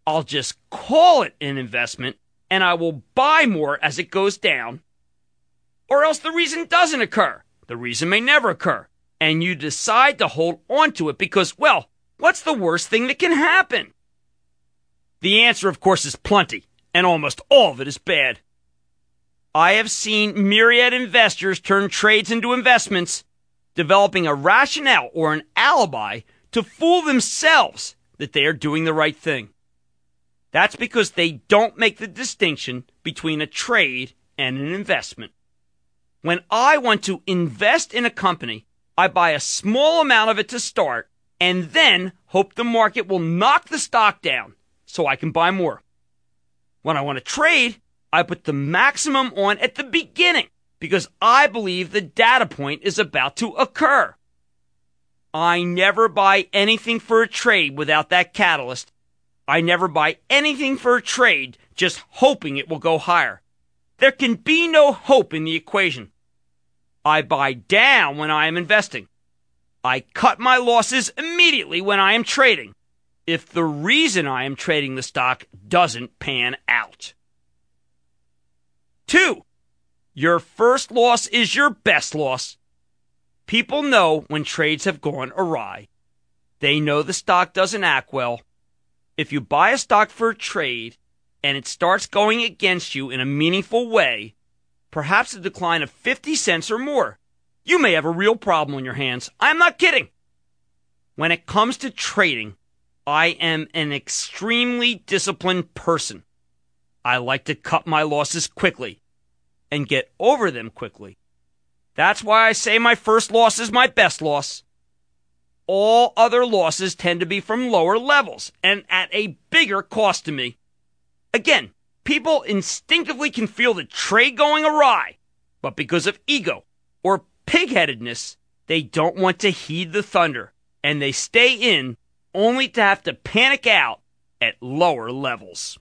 I'll just call it an investment and I will buy more as it goes down. Or else the reason doesn't occur. The reason may never occur. And you decide to hold on to it because, well, what's the worst thing that can happen? The answer, of course, is plenty, and almost all of it is bad. I have seen myriad investors turn trades into investments, developing a rationale or an alibi to fool themselves that they are doing the right thing. That's because they don't make the distinction between a trade and an investment. When I want to invest in a company, I buy a small amount of it to start and then hope the market will knock the stock down so I can buy more. When I want to trade, I put the maximum on at the beginning because I believe the data point is about to occur. I never buy anything for a trade without that catalyst. I never buy anything for a trade just hoping it will go higher. There can be no hope in the equation. I buy down when I am investing. I cut my losses immediately when I am trading, if the reason I am trading the stock doesn't pan out. Two, your first loss is your best loss. People know when trades have gone awry. They know the stock doesn't act well. If you buy a stock for a trade and it starts going against you in a meaningful way, perhaps a decline of fifty cents or more, you may have a real problem on your hands. I'm not kidding. When it comes to trading, I am an extremely disciplined person. I like to cut my losses quickly and get over them quickly. That's why I say my first loss is my best loss. All other losses tend to be from lower levels and at a bigger cost to me. Again, people instinctively can feel the trade going awry, but because of ego or pig-headedness, they don't want to heed the thunder, and they stay in only to have to panic out at lower levels.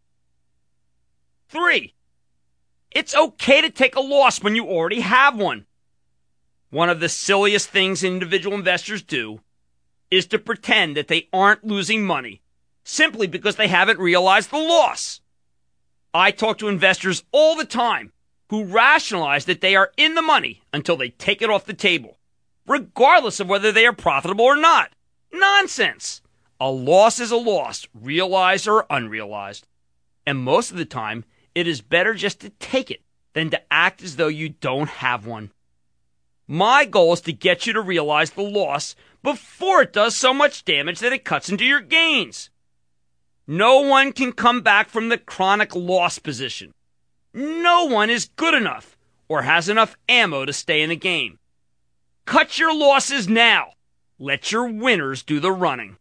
Three, it's okay to take a loss when you already have one. One of the silliest things individual investors do is to pretend that they aren't losing money simply because they haven't realized the loss. I talk to investors all the time who rationalize that they are in the money until they take it off the table, regardless of whether they are profitable or not. Nonsense! A loss is a loss, realized or unrealized. And most of the time, it is better just to take it than to act as though you don't have one. My goal is to get you to realize the loss before it does so much damage that it cuts into your gains. No one can come back from the chronic loss position. No one is good enough or has enough ammo to stay in the game. Cut your losses now. Let your winners do the running.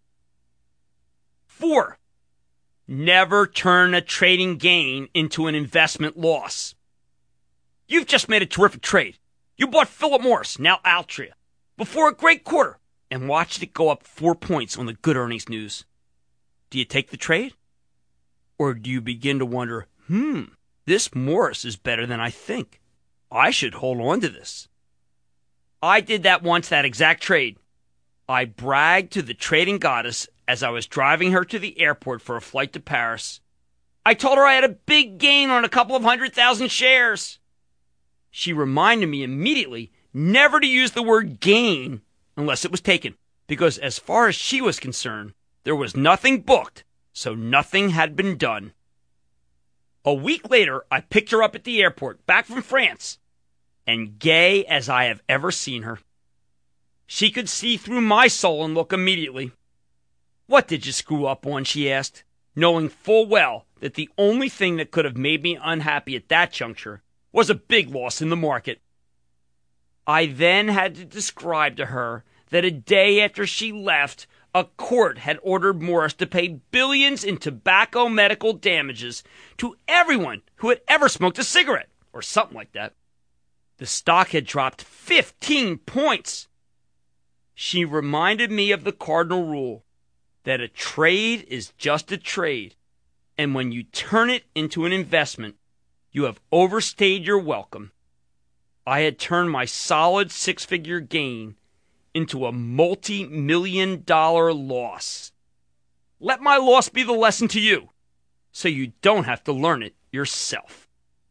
Four, never turn a trading gain into an investment loss. You've just made a terrific trade. You bought Philip Morris, now Altria, before a great quarter and watched it go up four points on the good earnings news. Do you take the trade? Or do you begin to wonder, hmm, this Morris is better than I think. I should hold on to this. I did that once, that exact trade. I bragged to the trading goddess as I was driving her to the airport for a flight to Paris. I told her I had a big gain on a couple of hundred thousand shares. She reminded me immediately never to use the word gain unless it was taken, because as far as she was concerned, there was nothing booked, so nothing had been done. A week later, I picked her up at the airport, back from France, and gay as I have ever seen her. She could see through my sullen look immediately. "What did you screw up on?" she asked, knowing full well that the only thing that could have made me unhappy at that juncture was a big loss in the market. I then had to describe to her that a day after she left, a court had ordered Morris to pay billions in tobacco medical damages to everyone who had ever smoked a cigarette, or something like that. The stock had dropped fifteen points. She reminded me of the cardinal rule that a trade is just a trade, and when you turn it into an investment, you have overstayed your welcome. I had turned my solid six-figure gain into a multi-million dollar loss. let my loss be the lesson to you, so you don't have to learn it yourself.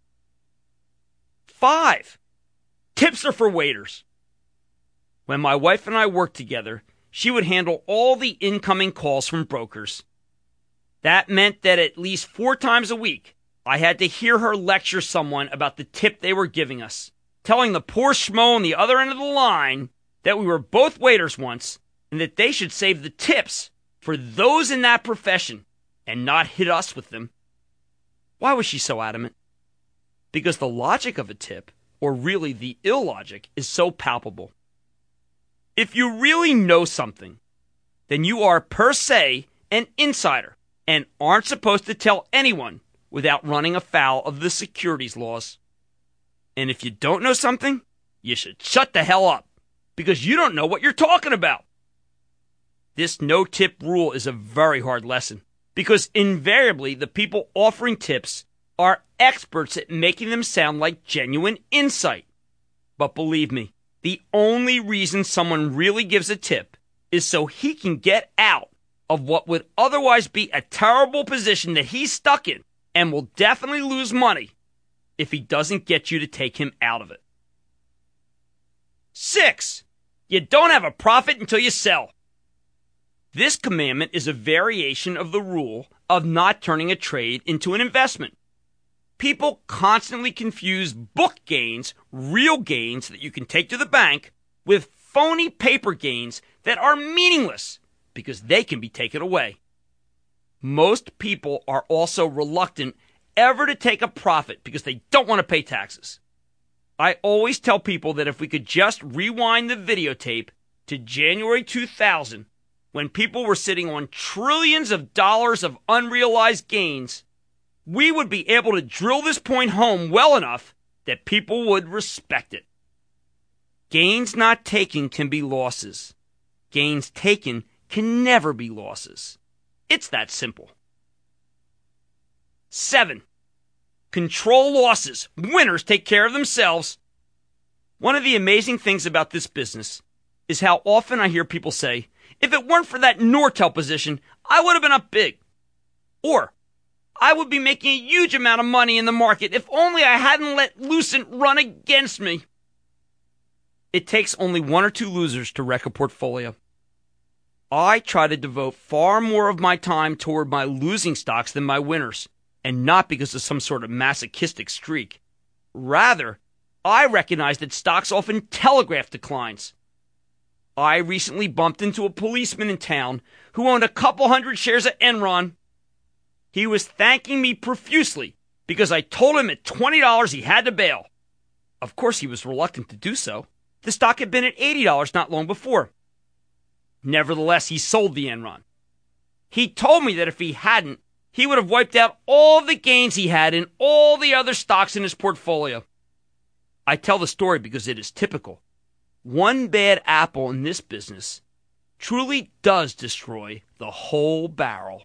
Five, tips are for waiters. When my wife and I worked together, she would handle all the incoming calls from brokers. That meant that at least four times a week, I had to hear her lecture someone about the tip they were giving us, telling the poor schmo on the other end of the line that we were both waiters once and that they should save the tips for those in that profession and not hit us with them. Why was she so adamant? Because the logic of a tip, or really the illogic, is so palpable. If you really know something, then you are per se an insider and aren't supposed to tell anyone without running afoul of the securities laws. And if you don't know something, you should shut the hell up, because you don't know what you're talking about. This no-tip rule is a very hard lesson, because invariably the people offering tips are experts at making them sound like genuine insight. But believe me, the only reason someone really gives a tip is so he can get out of what would otherwise be a terrible position that he's stuck in and will definitely lose money if he doesn't get you to take him out of it. Six, you don't have a profit until you sell. This commandment is a variation of the rule of not turning a trade into an investment. People constantly confuse book gains, real gains that you can take to the bank, with phony paper gains that are meaningless because they can be taken away. Most people are also reluctant ever to take a profit because they don't want to pay taxes. I always tell people that if we could just rewind the videotape to January two thousand, when people were sitting on trillions of dollars of unrealized gains, we would be able to drill this point home well enough that people would respect it. Gains not taken can be losses. Gains taken can never be losses. It's that simple. Seven, control losses. Winners take care of themselves. One of the amazing things about this business is how often I hear people say, if it weren't for that Nortel position, I would have been up big. Or, I would be making a huge amount of money in the market if only I hadn't let Lucent run against me. It takes only one or two losers to wreck a portfolio. I try to devote far more of my time toward my losing stocks than my winners, and not because of some sort of masochistic streak. Rather, I recognize that stocks often telegraph declines. I recently bumped into a policeman in town who owned a couple hundred shares of Enron. He was thanking me profusely because I told him at twenty dollars he had to bail. Of course, he was reluctant to do so. The stock had been at eighty dollars not long before. Nevertheless, he sold the Enron. He told me that if he hadn't, he would have wiped out all the gains he had in all the other stocks in his portfolio. I tell the story because it is typical. One bad apple in this business truly does destroy the whole barrel.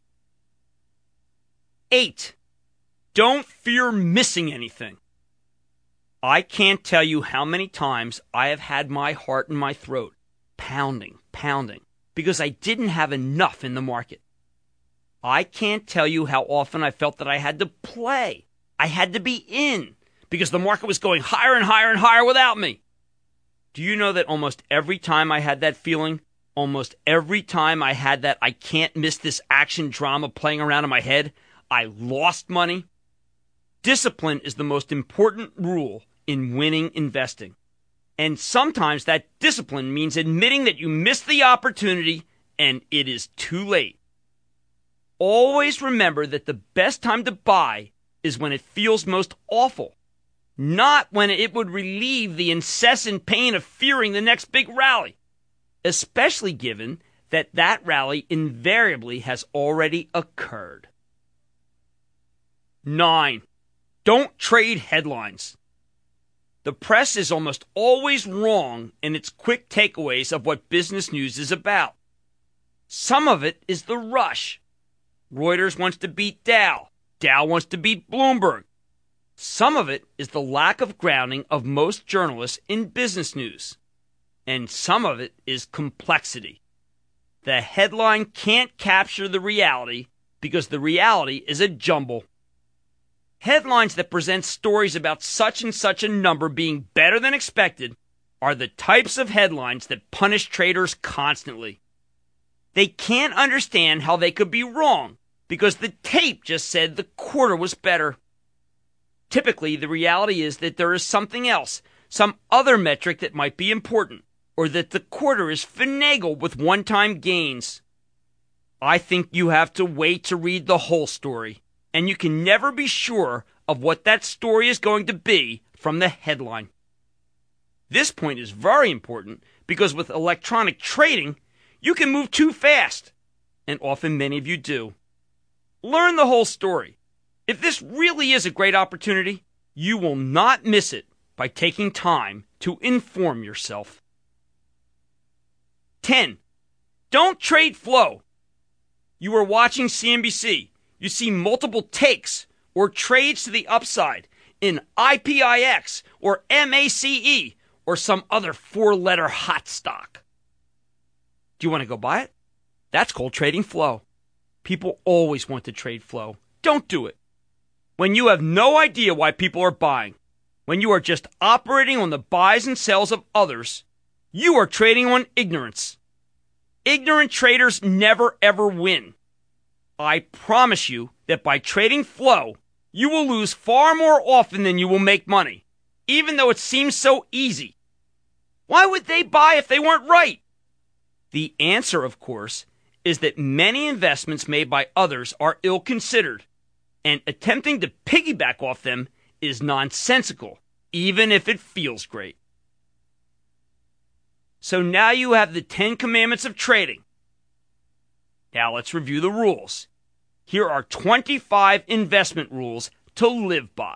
Eight, don't fear missing anything. I can't tell you how many times I have had my heart in my throat, pounding, pounding, because I didn't have enough in the market. I can't tell you how often I felt that I had to play. I had to be in, because the market was going higher and higher and higher without me. Do you know that almost every time I had that feeling, almost every time I had that I can't miss this action drama playing around in my head, I lost money? Discipline is the most important rule in winning investing. And sometimes that discipline means admitting that you missed the opportunity and it is too late. Always remember that the best time to buy is when it feels most awful, not when it would relieve the incessant pain of fearing the next big rally, especially given that that rally invariably has already occurred. Nine, don't trade headlines. The press is almost always wrong in its quick takeaways of what business news is about. Some of it is the rush. Reuters wants to beat Dow. Dow wants to beat Bloomberg. Some of it is the lack of grounding of most journalists in business news. And some of it is complexity. The headline can't capture the reality because the reality is a jumble. Headlines that present stories about such and such a number being better than expected are the types of headlines that punish traders constantly. They can't understand how they could be wrong because the tape just said the quarter was better. Typically, the reality is that there is something else, some other metric that might be important, or that the quarter is finagled with one-time gains. I think you have to wait to read the whole story, and you can never be sure of what that story is going to be from the headline. This point is very important because with electronic trading, you can move too fast, and often many of you do. Learn the whole story. If this really is a great opportunity, you will not miss it by taking time to inform yourself. ten. Don't trade flow. You are watching C N B C. You see multiple takes or trades to the upside in I P I X or M A C E or some other four-letter hot stock. Do you want to go buy it? That's called trading flow. People always want to trade flow. Don't do it. When you have no idea why people are buying, when you are just operating on the buys and sells of others, you are trading on ignorance. Ignorant traders never ever win. I promise you that by trading flow, you will lose far more often than you will make money, even though it seems so easy. Why would they buy if they weren't right? The answer, of course, is that many investments made by others are ill-considered, and attempting to piggyback off them is nonsensical, even if it feels great. So now you have the Ten Commandments of trading. Now let's review the rules. Here are twenty-five investment rules to live by.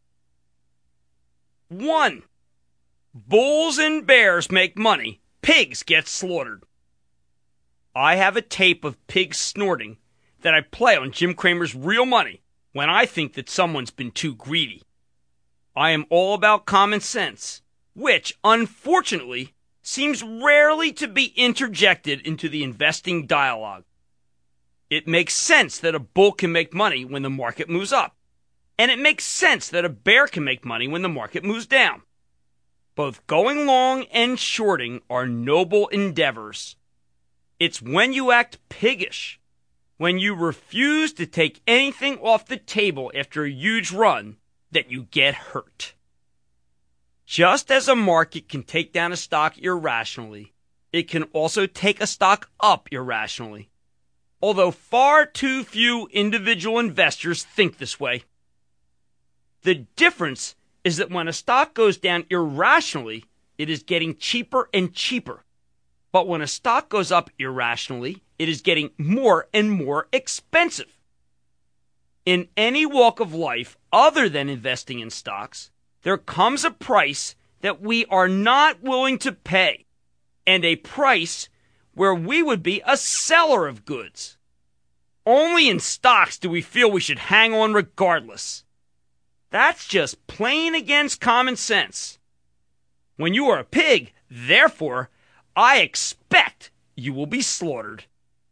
one. Bulls and bears make money. Pigs get slaughtered. I have a tape of pigs snorting that I play on Jim Cramer's Real Money when I think that someone's been too greedy. I am all about common sense, which, unfortunately, seems rarely to be interjected into the investing dialogue. It makes sense that a bull can make money when the market moves up, and it makes sense that a bear can make money when the market moves down. Both going long and shorting are noble endeavors. It's when you act piggish, when you refuse to take anything off the table after a huge run, that you get hurt. Just as a market can take down a stock irrationally, it can also take a stock up irrationally. Although far too few individual investors think this way. The difference is that when a stock goes down irrationally, it is getting cheaper and cheaper. But when a stock goes up irrationally, it is getting more and more expensive. In any walk of life other than investing in stocks, there comes a price that we are not willing to pay, and a price where we would be a seller of goods. Only in stocks do we feel we should hang on regardless. That's just plain against common sense. When you are a pig, therefore, I expect you will be slaughtered.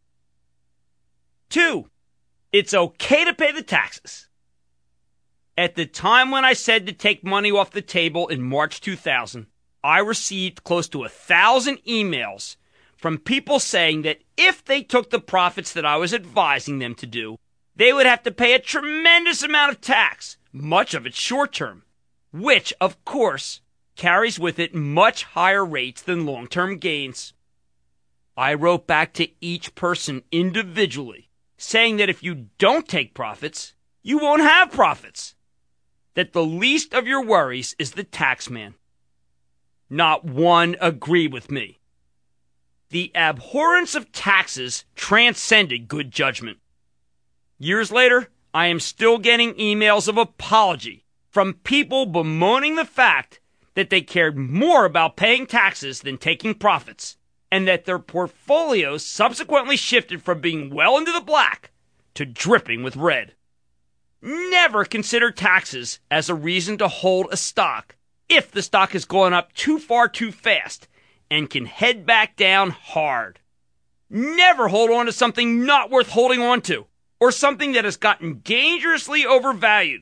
Two, it's okay to pay the taxes. At the time when I said to take money off the table in March two thousand, I received close to a thousand emails from people saying that if they took the profits that I was advising them to do, they would have to pay a tremendous amount of tax, much of it short-term, which, of course, carries with it much higher rates than long-term gains. I wrote back to each person individually, saying that if you don't take profits, you won't have profits. That the least of your worries is the tax man. Not one agreed with me. The abhorrence of taxes transcended good judgment. Years later, I am still getting emails of apology from people bemoaning the fact that they cared more about paying taxes than taking profits, and that their portfolios subsequently shifted from being well into the black to dripping with red. Never consider taxes as a reason to hold a stock if the stock has gone up too far too fast and can head back down hard. Never hold on to something not worth holding on to, or something that has gotten dangerously overvalued.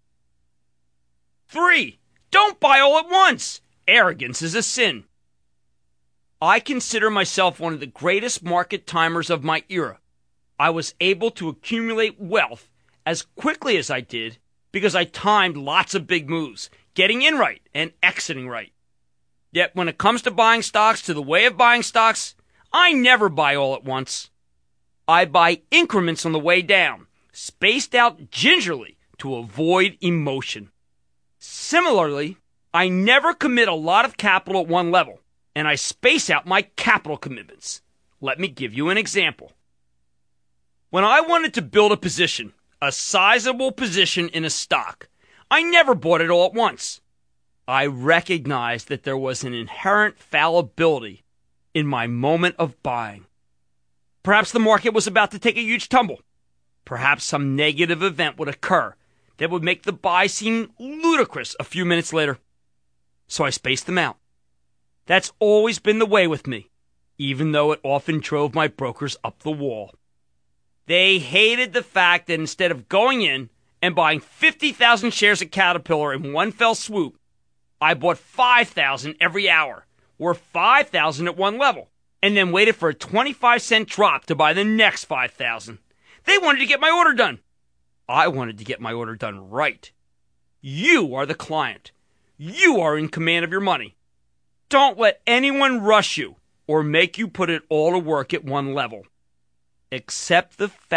Three, don't buy all at once. Arrogance is a sin. I consider myself one of the greatest market timers of my era. I was able to accumulate wealth as quickly as I did because I timed lots of big moves, getting in right and exiting right. Yet when it comes to buying stocks, to the way of buying stocks, I never buy all at once. I buy increments on the way down, spaced out gingerly to avoid emotion. Similarly, I never commit a lot of capital at one level, and I space out my capital commitments. Let me give you an example. When I wanted to build a position, a sizable position in a stock, I never bought it all at once. I recognized that there was an inherent fallibility in my moment of buying. Perhaps the market was about to take a huge tumble. Perhaps some negative event would occur that would make the buy seem ludicrous a few minutes later. So I spaced them out. That's always been the way with me, even though it often drove my brokers up the wall. They hated the fact that instead of going in and buying fifty thousand shares of Caterpillar in one fell swoop, I bought five thousand every hour, or five thousand at one level, and then waited for a twenty-five cent drop to buy the next five thousand. They wanted to get my order done. I wanted to get my order done right. You are the client. You are in command of your money. Don't let anyone rush you or make you put it all to work at one level. Accept the fact